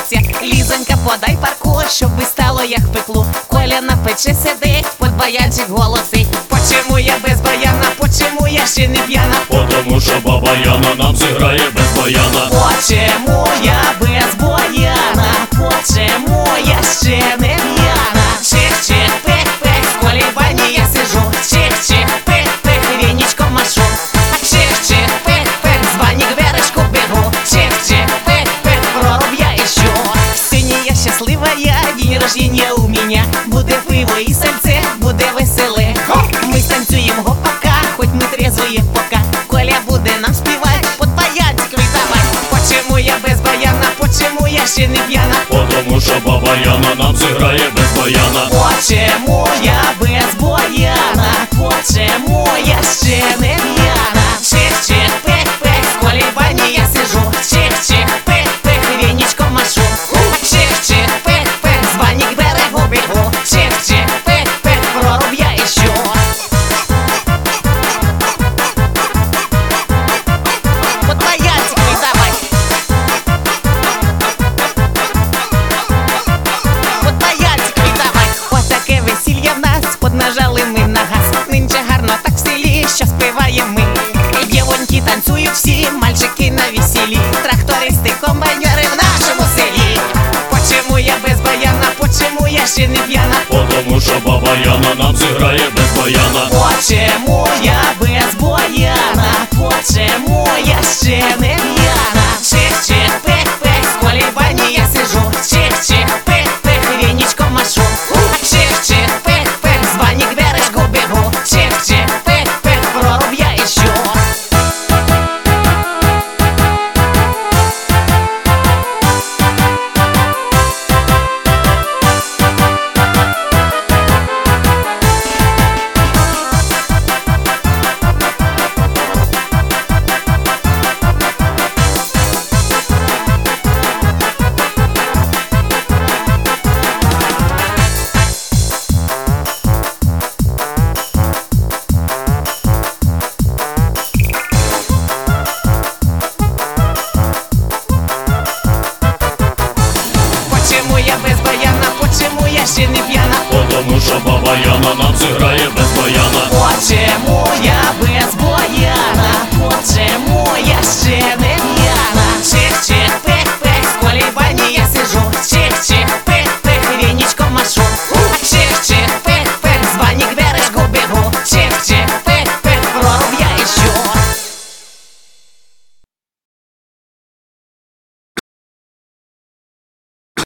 хочеться. Лізонька, подай парку, щоби стало як пеклу. Коля на печі сидить, под баянчик голосить. Почему я без баяна, почему я ще не п'яна? Потому що баба Яна нам зіграє без баяна. Почему я без баяна? Почему я ще не п'яна? Чих-чих, пих-пих, в колі бані я сижу. Чих-чих, пих-пих, вінічком машу. Чих-чих, пих-пих, з бані к бережку бегу. Чих-чих, пих-пих, проруб я ищу. Сьогодні я щасливая, день рождения у меня. Буде пиво і сальце, буде веселе. Ми станцюємо гопака, хоть ми трезвые пока. Коля буде нам співати, под баянчик віддавать. Почему я без баяна, почему я ще не п'яна? Потому що баба Яна нам зіграє без баяна. Почему я без баяна, почему я ще не п'яна? Чих-чих, пих-пих, в колі бані я сижу. Чих-чих, пих-пих, вінічком машу. Чих-чих, пих-пих, з бані к берегу бігу. Чих-чих, пих-пих, проруб я ищу. Под баянчик віддавай. Под баянчик віддавай. Отаке весілля в нас, поднажали ми на газ. Нинче гарно так в селі, що співаємо ми. Дівоньки танцюють всі, мальчики на весіллі. Трактористи, комбайнери в нашому селі. Почему я без баяна, почему я ще не п'яна? Потому що баба Яна нам зіграє без баяна. Почему я без баяна, почему я ще не п'яна? Чих-чих, пих-пих, в колі бані я сижу. Чих-чих, пих-пих, вінічком машу. Чих-чих, пих-пих, з бані к бережку бігу. Чих-чих, пих-пих, проруб я ищу. Почему я без баяна, почему я ще не п'яна? Потому що баба Яна нам зіграє